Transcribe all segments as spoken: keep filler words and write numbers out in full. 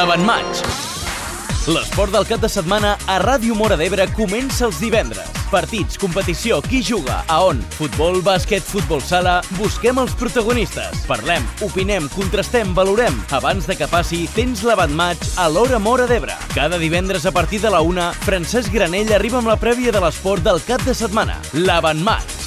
L'Avantmatch. L'esport del cap de setmana a Ràdio Móra d'Ebre comença els divendres. Partits, competició, qui juga, a on? Futbol, bàsquet, futbol sala... Busquem els protagonistes. Parlem, opinem, contrastem, valorem. Abans de que passi, tens l'Avantmatch a l'Hora Móra d'Ebre. Cada divendres a partir de la una, Francesc Granell arriba amb la prèvia de l'esport del cap de setmana. L'Avantmatch.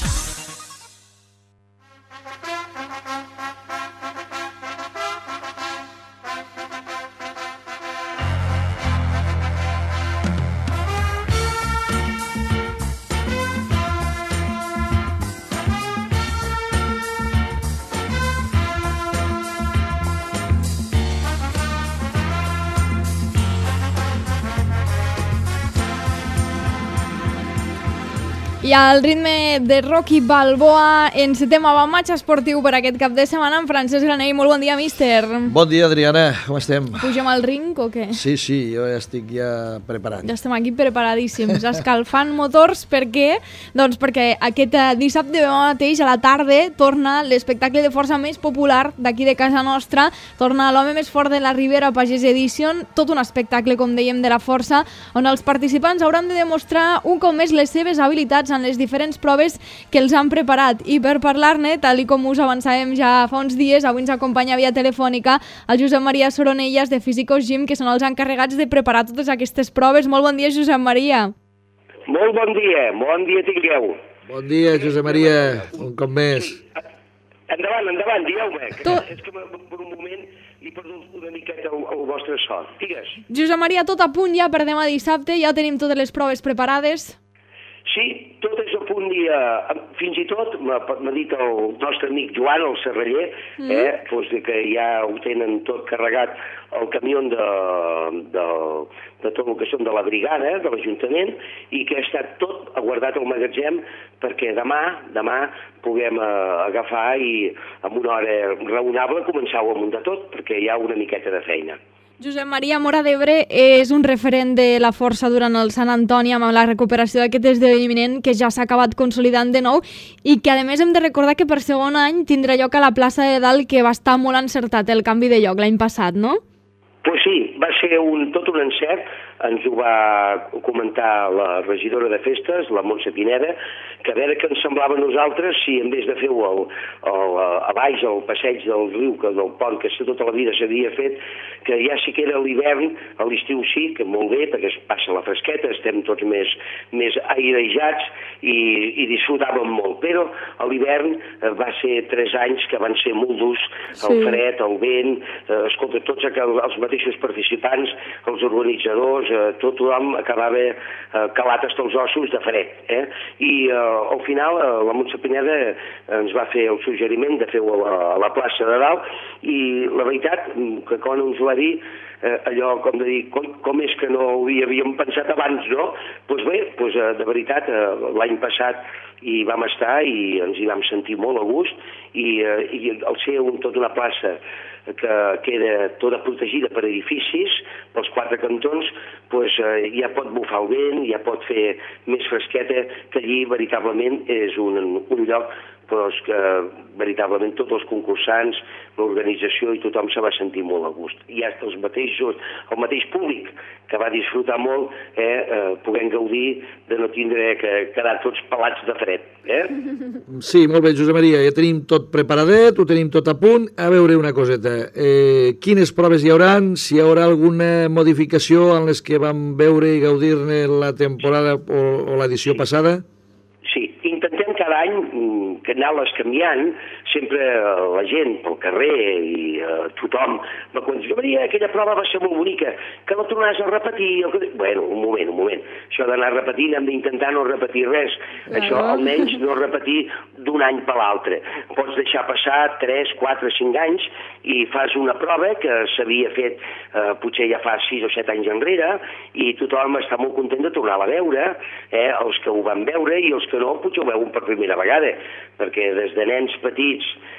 I al ritme de Rocky Balboa encetem Avantmatch esportiu per aquest cap de setmana amb Francesc Granell. Molt bon dia, míster. Bon dia, Adriana. Com estem? Pugem al ring o què? Sí, sí, jo ja estic ja preparat. Ja estem aquí preparadíssims, escalfant motors. Per què? Doncs perquè aquest dissabte mateix a la tarda torna l'espectacle de força més popular d'aquí de casa nostra. Torna l'home més fort de la Ribera, Pagès Edition, tot un espectacle, com dèiem, de la força, on els participants hauran de demostrar un cop més les seves habilitats en les diferents proves que els han preparat. I per parlar-ne, tal i com us avançàvem ja fa uns dies, avui ens acompanya via telefònica el Josep Maria Soronellas de Físicos Gym, que són els encarregats de preparar totes aquestes proves. Molt bon dia, Josep Maria. Molt bon dia, bon dia tingueu. Bon dia, Josep Maria, un cop més. Endavant, endavant, dieu-me. Tu... És que per un moment he perdut una miqueta el, el vostre so. Digues. Josep Maria, tot a punt ja per demà dissabte, ja tenim totes les proves preparades. Sí, tot és a punt dia. Fins i tot m'ha dit el nostre amic Joan, el serraller, mm. eh, doncs que ja ho tenen tot carregat el camió de, de, de tot el que són de la brigada, de l'Ajuntament, i que ha estat tot aguardat al magatzem perquè demà, demà puguem eh, agafar i amb una hora raonable començar-ho a muntar tot, perquè hi ha una miqueta de feina. Josep Maria, Móra d'Ebre és un referent de la força durant el Sant Antoni amb la recuperació d'aquest esdeveniment que ja s'ha acabat consolidant de nou i que a més hem de recordar que per segon any tindrà lloc a la plaça de Dalt, que va estar molt encertat el canvi de lloc l'any passat, no? Pues sí, va ser un, tot un encert. Ens ho va comentar la regidora de festes, la Montse Pineda, que a veure què ens semblava a nosaltres si en vez de fer-ho el, el, a baix, al passeig del riu, que del pont, que tota la vida s'havia fet, que ja sí que era l'hivern, a l'estiu sí, que molt bé, perquè es passa la fresqueta, estem tots més, més airejats i, i disfrutàvem molt. Però a l'hivern eh, va ser tres anys que van ser molt durs, el sí. fred, el vent, eh, escolta, tots els mateixos participants, els organitzadors, eh, tot tothom acabava eh, calat hasta els ossos de fred. Eh? I eh, al final eh, la Montse Pineda ens va fer el suggeriment de fer-ho a, a la plaça de Dalt i la veritat, que quan ens ho va dir, eh, allò com de dir, com, com és que no ho havíem pensat abans, no? Doncs pues bé, pues, eh, de veritat, eh, l'any passat hi vam estar i ens hi vam sentir molt a gust i, eh, i al ser un, tota una plaça que queda tota protegida per edificis, pels quatre cantons, doncs, eh, ja pot bufar el vent, ja pot fer més fresqueta, que allí veritablement és un, un lloc però és que veritablement tots els concursants, l'organització i tothom se va sentir molt a gust. I hasta els mateixos, el mateix públic que va disfrutar molt, eh, eh, puguem gaudir de no tindre que quedar tots pelats de fred. Eh? Sí, molt bé, Josep Maria, ja tenim tot preparadet, ho tenim tot a punt. A veure una coseta, eh, quines proves hi haurà, si hi haurà alguna modificació en les que vam veure i gaudir-ne la temporada o, o l'edició sí. passada? Sí, intentem cada any que anar-les canviant, sempre la gent pel carrer i uh, tothom va dir, Maria, aquella prova va ser molt bonica, que la tornaràs a repetir. Bueno, un moment, un moment. Això d'anar repetint, hem d'intentar no repetir res. Uh-huh. Això almenys no repetir d'un any per l'altre. Pots deixar passar tres, quatre, cinc anys i fas una prova que s'havia fet eh, potser ja fa sis o set anys enrere i tothom està molt content de tornar-la a veure, eh, els que ho van veure i els que no, potser ho veuen per primera vegada, perquè des de nens petits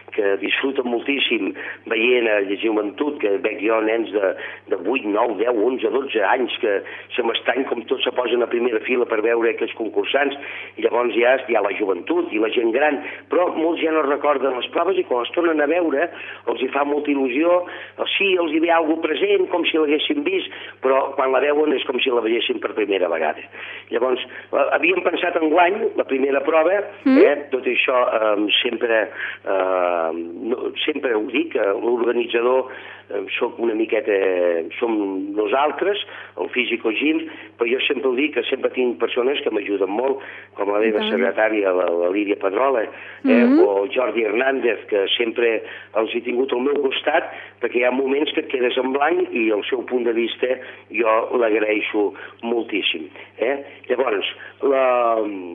que disfruten moltíssim veient a la joventut, que veig jo nens de, de vuit, nou, deu, onze, dotze anys que se m'estrany com tots se posen a primera fila per veure aquests concursants, i llavors ja hi ha la joventut i la gent gran, però molts ja no recorden les proves i quan les tornen a veure els hi fa molta il·lusió, sí, els hi ve alguna present, com si l'haguessin vist, però quan la veuen és com si la veiessin per primera vegada. Llavors, havíem pensat enguany, la primera prova, mm. eh, tot això eh, sempre, eh, no, sempre ho dic, l'organitzador eh, soc una miqueta, som nosaltres, el Físico Gym, però jo sempre ho dic que sempre tinc persones que m'ajuden molt, com la meva secretària, la, la Lídia Pedrola, eh, mm -hmm. o Jordi Hernández, que sempre els he tingut al meu costat, perquè hi ha moments que et quedes en blanc i el seu punt de vista jo l'agraeixo moltíssim. Eh? Llavors, la...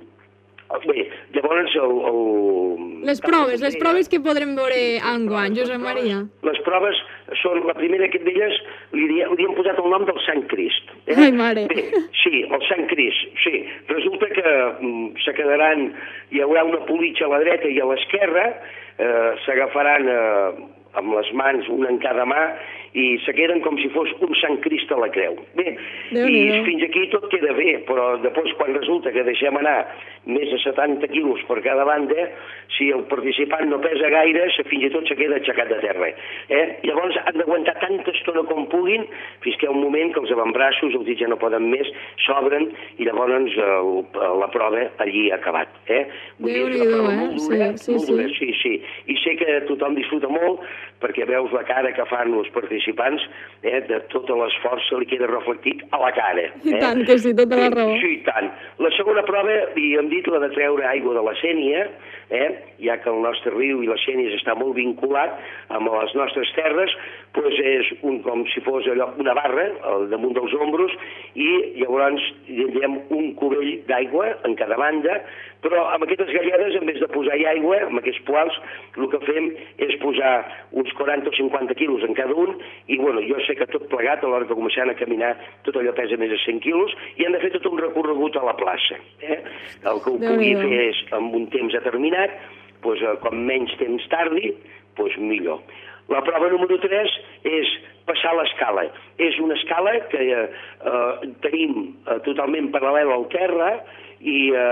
Bé, llavors el, el... Les proves, les proves que podrem veure enguany, Josep Maria. Les proves són, la primera d'elles li, li hem posat el nom del Sant Crist. Eh? Ai, mare. Bé, sí, el Sant Crist, sí. Resulta que mm, se quedaran, hi haurà una politxa a la dreta i a l'esquerra, eh, s'agafaran eh, amb les mans, una en cada mà, i se queden com si fos un Sant Crist a la creu. Bé, i fins aquí tot queda bé, però després quan resulta que deixem anar més de setanta quilos per cada banda, si el participant no pesa gaire, fins i tot se queda aixecat de terra. Eh? Llavors han d'aguantar tanta estona com puguin, fins que hi ha un moment que els avantbraços, els dits ja no poden més, s'obren, i llavors el, la prova allí ha acabat. Eh? Vull dir, és una prova eh? molt dura, sí, sí, molt dura, sí, sí. I sé que tothom disfruta molt, perquè veus la cara que fan els participants, eh, de tot l'esforç se li queda reflectit a la cara. Eh? I tant, que sí, tota la raó. Sí, i tant. La segona prova, li hem dit, la de treure aigua de la Sénia, eh, ja que el nostre riu i la Sénia està molt vinculat amb les nostres terres, doncs és un, com si fos allò, una barra al damunt dels ombros, i llavors tindrem un cubell d'aigua en cada banda, però amb aquestes galledes, en vez de posar-hi aigua, amb aquests poals, el que fem és posar uns quaranta o cinquanta quilos en cada un, i bueno, jo sé que tot plegat, a l'hora que començaran a caminar, tot allò pesa més de cent quilos, i han de fer tot un recorregut a la plaça. Eh? El que ho pugui fer és, amb un temps determinat, doncs, com menys temps tardi, doncs millor. La prova número tres és passar l'escala. És una escala que eh, eh, tenim eh, totalment paral·lel al terra, i eh,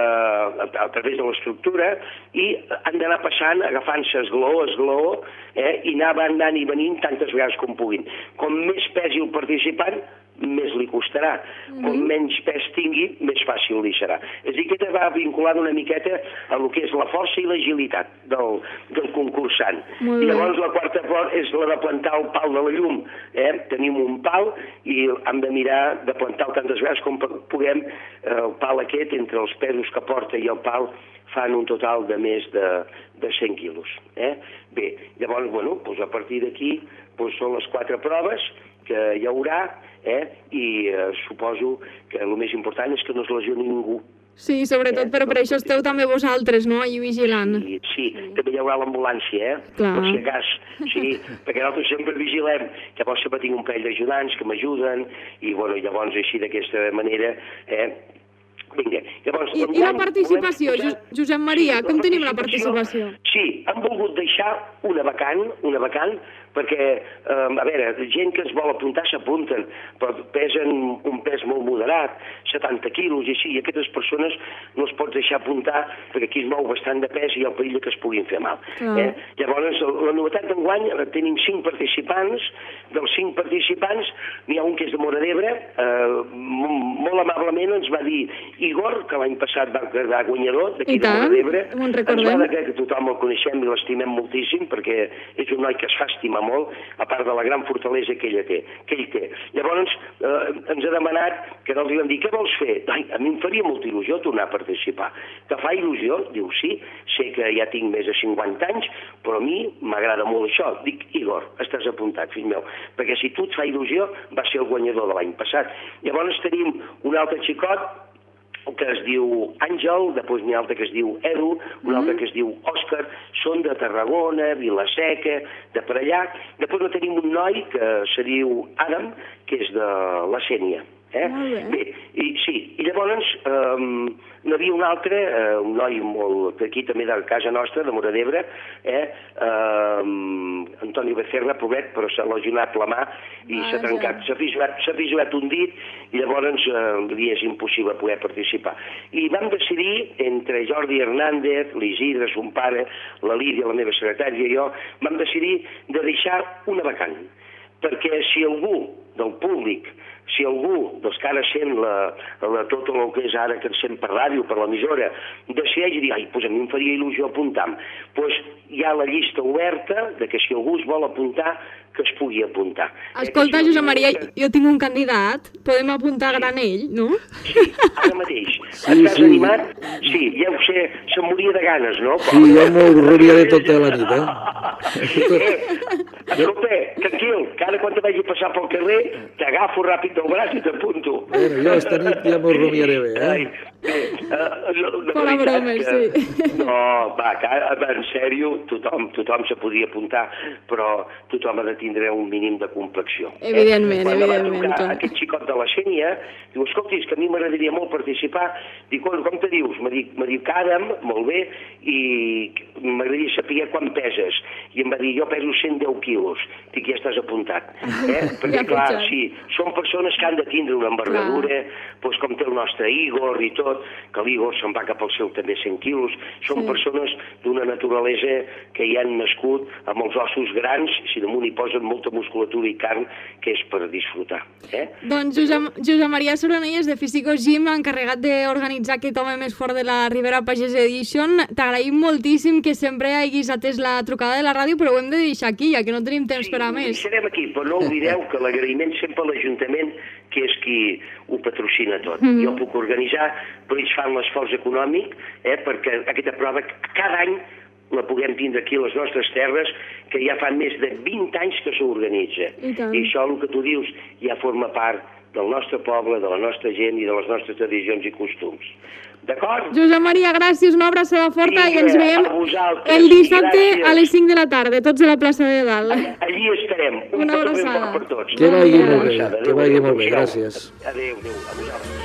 a través de l'estructura, i han d'anar passant, agafant-se esglaó, esglaó, eh, i anar anant i venint tantes vegades com puguin. Com més pesi el participant, més li costarà. Com menys pes tingui, més fàcil li serà. És a dir, que va vinculada una miqueta a el que és la força i l'agilitat del, del concursant. I llavors la quarta és la de plantar el pal de la llum. Eh? Tenim un pal i hem de mirar de plantar tantes vegades com puguem. El pal aquest, entre els pesos que porta i el pal, fan un total de més de, de cent quilos. Eh? Bé, llavors, bueno, doncs a partir d'aquí doncs són les quatre proves que hi haurà, eh? i eh, suposo que el més important és que no es lesioni ningú. Sí, sobretot, eh? però per això esteu també vosaltres, no?, allà vigilant. Sí, sí, també hi haurà l'ambulància, eh? Clar. Per si a cas, sí, perquè nosaltres sempre vigilem. Llavors sempre tinc un parell d'ajudants que m'ajuden, i bueno, llavors així d'aquesta manera, eh? Vinga, llavors... I, i la participació, posar... Josep Maria, sí, com tenim la participació? Sí, hem volgut deixar una vacant, una vacant, perquè, eh, a veure, gent que es vol apuntar s'apunten, però pesen un pes molt moderat, setanta quilos i així, i aquestes persones no es pots deixar apuntar perquè aquí es mou bastant de pes i hi ha el perill que es puguin fer mal. Ah. Eh? Llavors, la novetat d'enguany, tenim cinc participants, dels cinc participants n'hi ha un que és de Móra d'Ebre, eh, molt amablement ens va dir Igor, que l'any passat va quedar guanyador d'aquí de Móra d'Ebre, ens va dir que tothom el coneixem i l'estimem moltíssim perquè és un noi que es fa estimar molt, a part de la gran fortalesa que ell té. Que ell té. Llavors, eh, ens ha demanat que no li vam dir, què vols fer? Ai, a mi em faria molta il·lusió tornar a participar. Que fa il·lusió? Diu, sí, sé que ja tinc més de cinquanta anys, però a mi m'agrada molt això. Dic, Igor, estàs apuntat, fill meu, perquè si tu et fa il·lusió, va ser el guanyador de l'any passat. Llavors tenim un altre xicot que es diu Àngel, després n'hi ha altre que es diu Edu, un altre que es diu Òscar, són de Tarragona, Vila-seca, de per allà. Després no tenim un noi que se diu Adam, que és de la Sénia. Eh? Bé, i, sí, i llavors eh, n'hi havia un altre, eh, un noi molt, aquí també de casa nostra, de Móra d'Ebre, eh, eh, Antoni Becerra, pobret, però s'ha lesionat la mà i s'ha trencat, s'ha fissurat, s'ha fissurat un dit i llavors eh, li és impossible poder participar. I vam decidir, entre Jordi Hernández, l'Isidre, son pare, la Lídia, la meva secretària i jo, vam decidir de deixar una vacant, perquè si algú del públic, si algú dels que ara sent la, la, tot el que és ara que ens sent per ràdio, per l'emissora, decideix dir, ai, doncs a mi em faria il·lusió apuntar-me. Doncs hi ha la llista oberta de que si algú es vol apuntar, que es pugui apuntar. Escolta, eh, si Josep Maria, que... jo tinc un candidat, podem apuntar sí. Granell, no? Sí, ara mateix. Sí, Estàs sí. animat? Sí, ja ho sé, se'n moria de ganes, no? Sí, jo m'ho rubiaré tota la nit, eh? eh escolta, tranquil, que ara quan te vagi passar pel carrer, t'agafo ràpid del braç i t'apunto. Bueno, jo esta nit ja m'ho rubiaré bé, eh? Ai, bé, uh, Fora bromes, que... sí. No, va, que en sèrio, tothom, tothom se podia apuntar, però tothom ha de tindre un mínim de complexió. Evidentment, eh? evidentment. Quan va aquest xicot de la Sénia, diu, escolta, és que a mi m'agradaria molt participar. Dic, com, com te dius? Me dic, me dic Adam, molt bé, i m'agradaria saber quan peses. I em va dir, jo peso cent deu quilos. Dic, ja estàs apuntat. Eh? Perquè, ja clar, sí, són persones que han de tindre una envergadura, doncs com té el nostre Igor i tot, que l'Igor se'n va cap al seu també cent quilos. Són sí. persones d'una naturalesa que hi han nascut amb els ossos grans, si damunt hi posen molta musculatura i carn, que és per disfrutar. Eh? Doncs Josep, Josep Maria Soronelles, de Físico Gym, encarregat d'organitzar aquest home més fort de la Ribera Pagès Edition. T'agraïm moltíssim que sempre hagis atès la trucada de la ràdio, però ho hem de deixar aquí, ja que no tenim temps sí, per a més. Sí, ho deixarem aquí, però no oblideu que l'agraïment sempre a l'Ajuntament, que és qui ho patrocina tot. Mm. Jo puc organitzar, però ells fan l'esforç econòmic, eh, perquè aquesta prova cada any la puguem tindre aquí a les nostres terres, que ja fa més de vint anys que s'organitza. I, I això, el que tu dius, ja forma part del nostre poble, de la nostra gent i de les nostres tradicions i costums. D'acord? Josep Maria, gràcies, una abraçada forta i, i ens veiem el dissabte a les cinc de la tarda, tots a la plaça de Dalt. Allí estarem. Un una abraçada. Per tots. Que vagi molt bé, que vagi molt bé, gràcies. Adéu, adéu, a vosaltres.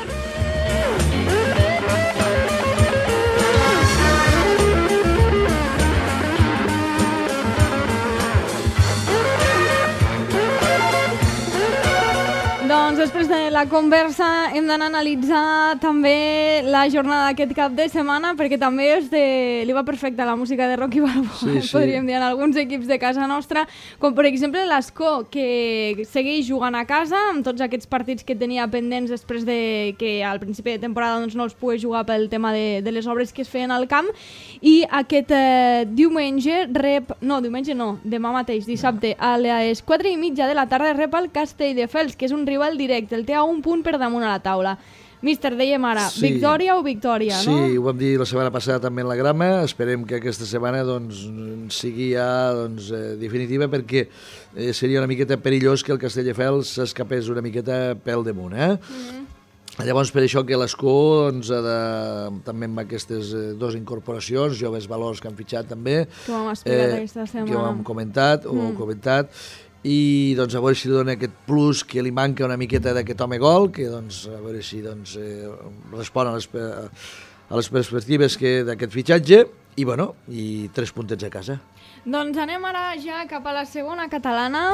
Doncs després de la conversa hem d'anar a analitzar també la jornada d'aquest cap de setmana, perquè també és de... li va perfecta la música de Rocky Balboa, sí, sí. podríem dir, en alguns equips de casa nostra, com per exemple l'Escó, que segueix jugant a casa amb tots aquests partits que tenia pendents després de que al principi de temporada doncs, no els pogués jugar pel tema de, de les obres que es feien al camp, i aquest eh, diumenge rep... no, diumenge no, demà mateix, dissabte, a les quatre i mitja de la tarda rep el Castelldefels, que és un rival directe, el té a un punt per damunt a la taula. Míster, dèiem ara, sí. victòria o victòria, sí, no? Sí, ho vam dir la setmana passada també en la grama, esperem que aquesta setmana doncs, sigui ja doncs, eh, definitiva, perquè eh, seria una miqueta perillós que el Castelldefels s'escapés una miqueta pel damunt, eh? Mm-hmm. Llavors, per això que l'Escó, doncs, ha de, també amb aquestes eh, dues incorporacions, joves valors que han fitxat també, que ho hem explicat eh, aquesta setmana. Que ho hem comentat, mm. ho hem comentat, i doncs a veure si li dona aquest plus que li manca una miqueta d'aquest home gol, que doncs a veure si doncs, eh, respon a les, a les perspectives d'aquest fitxatge, i bueno, i tres puntets a casa. Doncs anem ara ja cap a la segona catalana.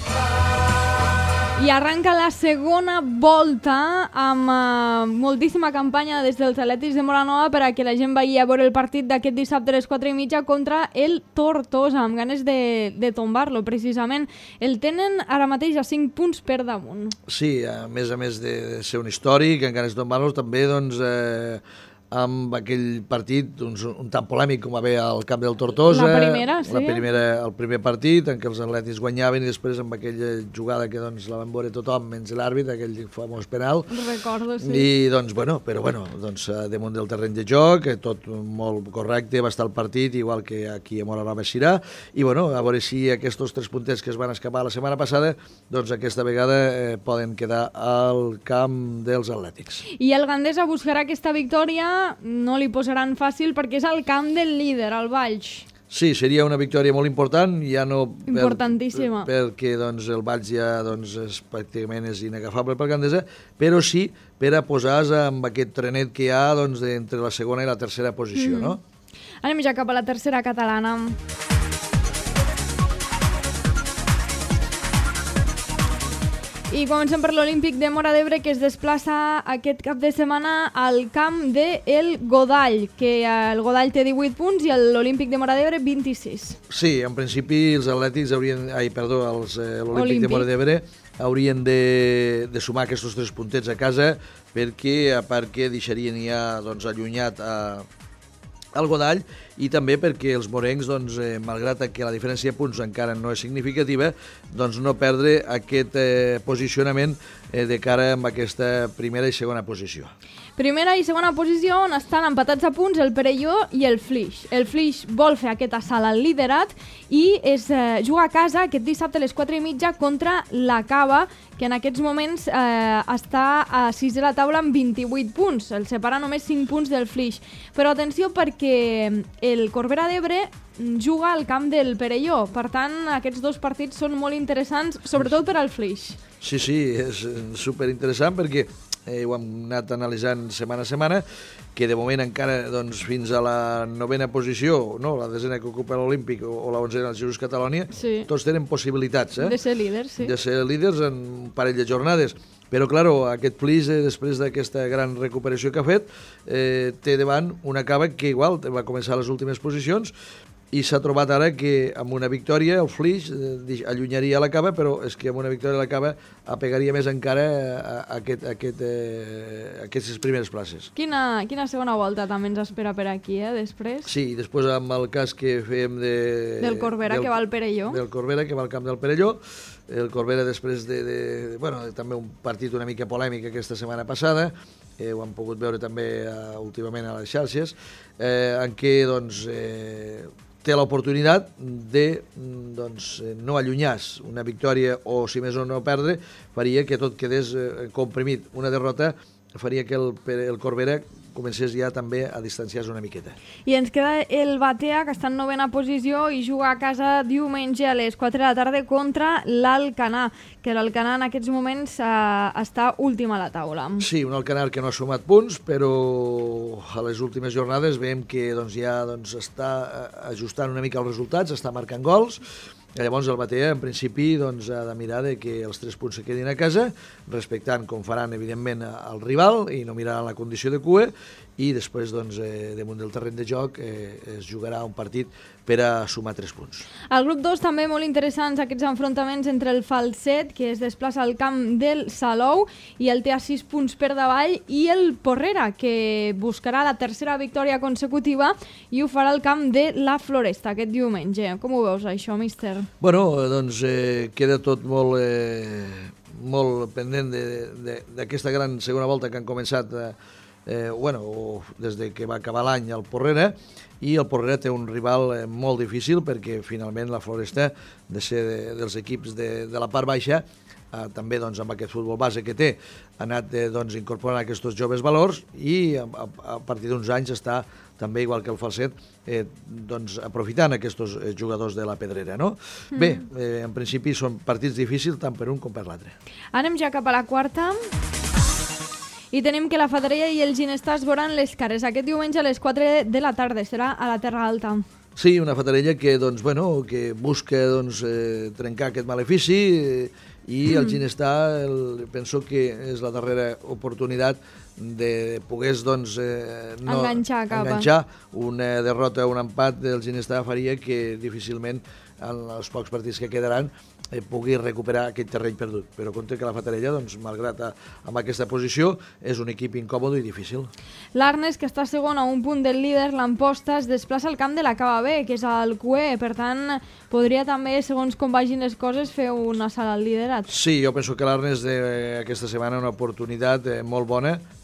I arranca la segona volta amb uh, moltíssima campanya des dels Atlètics de Moranova per a que la gent vagi a veure el partit d'aquest dissabte a les quatre i mitja contra el Tortosa, amb ganes de, de tombar-lo, precisament. El tenen ara mateix a cinc punts per damunt. Sí, a més a més de ser un històric, amb ganes de tombar-lo, també doncs... Eh... amb aquell partit doncs, un tan polèmic com va haver al camp del Tortosa, la primera, sí. la primera, el primer partit en què els atletis guanyaven i després amb aquella jugada que doncs, la van veure tothom menys l'àrbit, aquell famós penal. Recordo, sí. I doncs, bueno, però bueno, doncs, damunt del terreny de joc, tot molt correcte, va estar el partit, igual que aquí a Moranova Xirà, i bueno, a veure si aquests tres puntets que es van escapar la setmana passada, doncs aquesta vegada eh, poden quedar al camp dels atlètics. I el Gandesa buscarà aquesta victòria, no li posaran fàcil perquè és el camp del líder, el Valls. Sí, seria una victòria molt important, ja no... Importantíssima. Per, perquè doncs, el Valls ja doncs, és, pràcticament és inagafable per Gandesa, però sí per a posar-se amb aquest trenet que hi ha doncs, entre la segona i la tercera posició, mm. no? Anem ja cap a la tercera catalana. I comencem per l'Olímpic de Móra d'Ebre, que es desplaça aquest cap de setmana al camp de el Godall, que el Godall té divuit punts i l'Olímpic de Móra d'Ebre vint-i-sis. Sí, en principi els atlètics haurien... Ai, perdó, els, eh, l'Olímpic de Móra d'Ebre haurien de, de sumar aquests tres puntets a casa, perquè a part que deixarien ja doncs, allunyat a, al Godall, i també perquè els morencs, doncs, eh, malgrat que la diferència de punts encara no és significativa, doncs no perdre aquest eh, posicionament eh, de cara a aquesta primera i segona posició. Primera i segona posició on estan empatats a punts el Perelló i el Flix. El Flix vol fer aquest assalt al liderat i es eh, juga a casa aquest dissabte a les quatre i mitja contra la Cava, que en aquests moments eh, està a sis de la taula amb vint-i-vuit punts. El separa només cinc punts del Flix. Però atenció perquè el Corbera d'Ebre juga al camp del Perelló. Per tant, aquests dos partits són molt interessants, sobretot per al Flix. Sí, sí, és superinteressant perquè eh, ho hem anat analitzant setmana a setmana, que de moment encara doncs, fins a la novena posició, no, la desena que ocupa l'Olímpic o, o la onzena del Girus Catalònia, sí. Tots tenen possibilitats eh? de ser líders, sí. de ser líders en un parell de jornades. Però, claro, aquest Flix, eh, després d'aquesta gran recuperació que ha fet, eh, té davant una Cava que igual va començar a les últimes posicions i s'ha trobat ara que amb una victòria el Flix eh, allunyaria la Cava, però és que amb una victòria la Cava apegaria més encara a, a, aquest, a, aquest, eh, a aquestes primeres places. Quina, quina segona volta també ens espera per aquí, eh, després? Sí, després amb el cas que fèiem de... Del Corbera, del, que va al Perelló. Del Corbera, que va al camp del Perelló. El Corbera després de, de, de bueno, també un partit una mica polèmic aquesta setmana passada, eh, ho han pogut veure també uh, últimament a les xarxes, eh, en què doncs, eh, té l'oportunitat de doncs, no allunyar-se. Una victòria o, si més o no perdre, faria que tot quedés eh, comprimit. Una derrota faria que el, el Corbera comencés ja també a distanciar-se una miqueta. I ens queda el Batea, que està en novena posició i juga a casa diumenge a les quatre de la tarda contra l'Alcanar, que l'Alcanar en aquests moments eh, està última a la taula. Sí, un Alcanar que no ha sumat punts, però a les últimes jornades veiem que doncs, ja doncs, està ajustant una mica els resultats, està marcant gols. I llavors el Batea, en principi, doncs, ha de mirar de que els tres punts se quedin a casa, respectant com faran, evidentment, al rival i no miraran la condició de cua, i després, doncs, eh, damunt del terreny de joc, eh, es jugarà un partit per a sumar tres punts. Al grup dos també molt interessants aquests enfrontaments entre el Falset, que es desplaça al camp del Salou i el té a sis punts per davall, i el Porrera, que buscarà la tercera victòria consecutiva i ho farà al camp de la Floresta aquest diumenge. Com ho veus, això, míster? Bueno, doncs eh, queda tot molt, eh, molt pendent d'aquesta gran segona volta que han començat eh, eh, bueno, des de que va acabar l'any al Porrera, i el Porrera té un rival eh, molt difícil perquè finalment la Floresta, de ser de, dels equips de, de la part baixa, eh, també doncs, amb aquest futbol base que té, ha anat eh, doncs, incorporant aquests joves valors i a, a, a partir d'uns anys està també, igual que el Falset, eh, doncs, aprofitant aquests eh, jugadors de la Pedrera, no? Mm. Bé, eh, en principi són partits difícils tant per un com per l'altre. Anem ja cap a la quarta. I tenim que la Fatarella i el Ginestar es veuran les cares aquest diumenge a les quatre de la tarda. Serà a la Terra Alta. Sí, una Fatarella que, doncs, bueno, que busca doncs, eh, trencar aquest malefici eh, i el Ginestar el, penso que és la darrera oportunitat de poder doncs, eh, no, enganxar, enganxar una derrota o un empat del Ginestar faria que difícilment en els pocs partits que quedaran eh, pugui recuperar aquest terreny perdut. Però compte que la Fatarella, doncs, malgrat a, amb aquesta posició, és un equip incòmode i difícil. L'Arnes, que està segon a un punt del líder, l'Amposta, es desplaça al camp de la Cava B, que és al Q E. Per tant, podria també, segons com vagin les coses, fer un assalt al liderat. Sí, jo penso que l'Arnes d'aquesta setmana una oportunitat eh, molt bona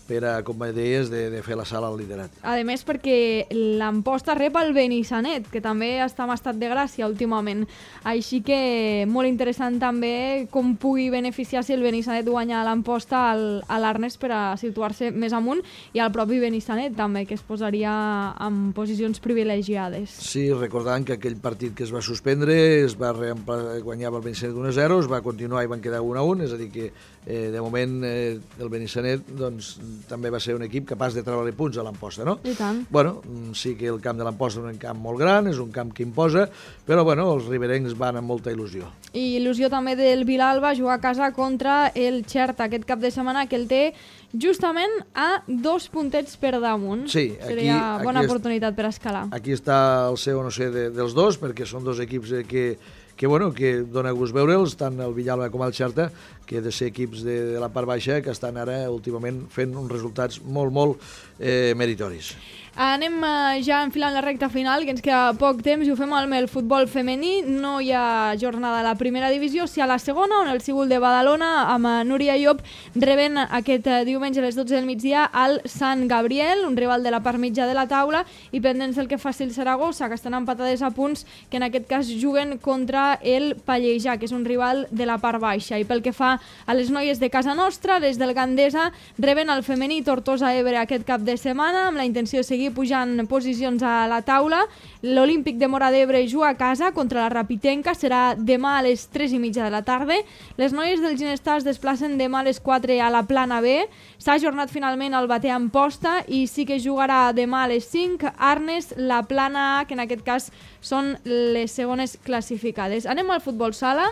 per a, com deies, de, de fer la sala al liderat. A més, perquè l'Amposta rep el Benissanet, que també està en estat de gràcia últimament. Així que molt interessant també com pugui beneficiar-se el Benissanet guanyar l'Amposta a l'Arnes per a situar-se més amunt, i el propi Benissanet també, que es posaria en posicions privilegiades. Sí, recordant que aquell partit que es va suspendre es va guanyar el Benissanet un a zero, es va continuar i van quedar un a un, és a dir que eh, de moment eh, el Benissanet doncs, també va ser un equip capaç de treure punts a l'Amposta, no? I tant. Bueno, sí que el camp de l'Amposta és un camp molt gran, és un camp que imposa, però bueno, els riberencs van amb molta il·lusió. I il·lusió també del Vilalba jugar a casa contra el Xerta aquest cap de setmana, que el té justament a dos puntets per damunt. Sí, aquí, seria bona aquí oportunitat per escalar. Aquí està el seu no sé de, dels dos, perquè són dos equips que que, bueno, que dona gust veure'ls, tant el Villalba com el Xerta, que de ser equips de, de la part baixa, que estan ara últimament fent uns resultats molt, molt eh, meritoris. Anem ja enfilant la recta final, que ens queda poc temps, i ho fem amb el futbol femení. No hi ha jornada a la primera divisió, sí a la segona, on el Cíbul de Badalona, amb Núria Llop, reben aquest diumenge a les dotze del migdia al Sant Gabriel, un rival de la part mitja de la taula, i pendents del que faci el Saragossa, que estan empatades a punts, que en aquest cas juguen contra el Pallejà, que és un rival de la part baixa. I pel que fa a les noies de casa nostra, les del Gandesa reben el femení Tortosa Ebre aquest cap de setmana, amb la intenció de seguir pujant posicions a la taula. L'Olímpic de Móra d'Ebre juga a casa contra la Rapitenca, serà demà a les tres i mitja de la tarda. Les noies del Ginestar es desplacen demà a les quatre a la Plana B. S'ha ajornat finalment el Batea Amposta i sí que jugarà demà a les cinc Arnes, la Plana A, que en aquest cas són les segones classificades. Anem al futbol sala.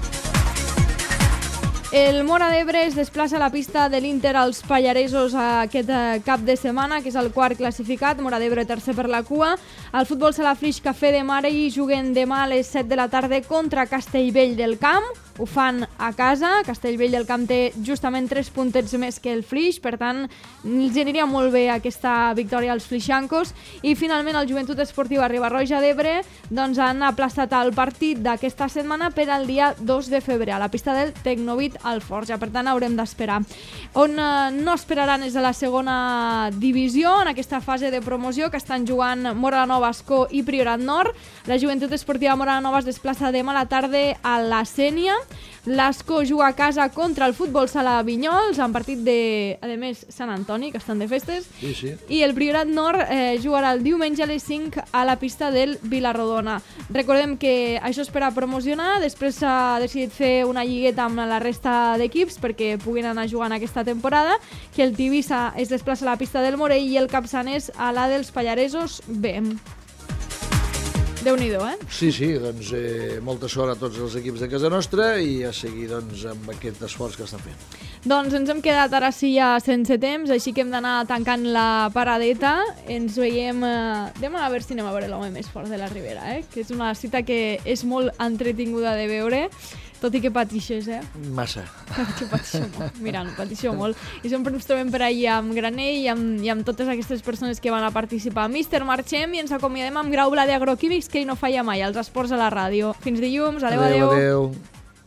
El Móra d'Ebre es desplaça a la pista de l'Inter als Pallaresos aquest cap de setmana, que és el quart classificat, Móra d'Ebre tercer per la cua. El futbol sala Flix Café de Mare i juguen demà a les set de la tarda contra Castellvell del Camp. Ho fan a casa, Castellvell del Camp té justament tres puntets més que el Flix, per tant els aniria molt bé aquesta victòria als flixancos. I finalment el Joventut Esportiva Riba-roja d'Ebre doncs han aplaçat el partit d'aquesta setmana per al dia dos de febrer a la pista del Tecnovit Alforja, per tant haurem d'esperar. On eh, no esperaran és a la segona divisió, en aquesta fase de promoció que estan jugant Móra la Nova, Ascó i Priorat Nord. La Joventut Esportiva Móra la Nova es desplaça demà a la tarda a la Sénia. L'Ascó juga a casa contra el futbol sala Vinyols, en partit de, a més, Sant Antoni, que estan de festes. Sí, sí. I el Priorat Nord eh, jugarà el diumenge a les cinc a la pista del Vilarrodona. Recordem que això és per a promocionar, després s'ha decidit fer una lligueta amb la resta d'equips perquè puguin anar jugant aquesta temporada, que el Tivissa es desplaça a la pista del Morell i el Capçanès a la dels Pallaresos B. Déu-n'hi-do, eh? Sí, sí, doncs eh, molta sort a tots els equips de casa nostra i a seguir doncs, amb aquest esforç que estan fent. Doncs ens hem quedat ara sí ja sense temps, així que hem d'anar tancant la paradeta. Ens veiem eh, demà, a veure si anem a veure l'home més fort de la Ribera, eh? Que és una cita que és molt entretinguda de veure, tot i que patixes, eh? Massa. Que patixo molt, mira, no patixo molt. I sempre ens trobem per allà amb Granell i amb, i amb totes aquestes persones que van a participar. Míster, marxem i ens acomiadem amb Grau Blader Agroquímics, que ell no falla mai, els esports a la ràdio. Fins dilluns, adeu, adeu. Adeu, adeu.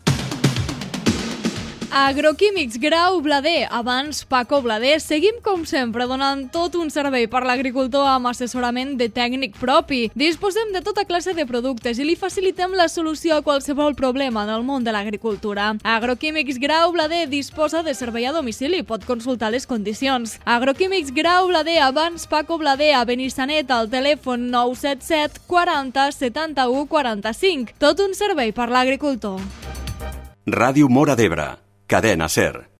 Agroquímics Grau Blader, abans Paco Blader. Seguim com sempre donant tot un servei per l'agricultor amb assessorament de tècnic propi. Disposem de tota classe de productes i li facilitem la solució a qualsevol problema en el món de l'agricultura. Agroquímics Grau Blader disposa de servei a domicili, pot consultar les condicions. Agroquímics Grau Blader, abans Paco Blader, a Benissanet, al telèfon nou set set quaranta setanta-u quaranta-cinc. Tot un servei per l'agricultor. Ràdio Móra d'Ebre, cadena SER.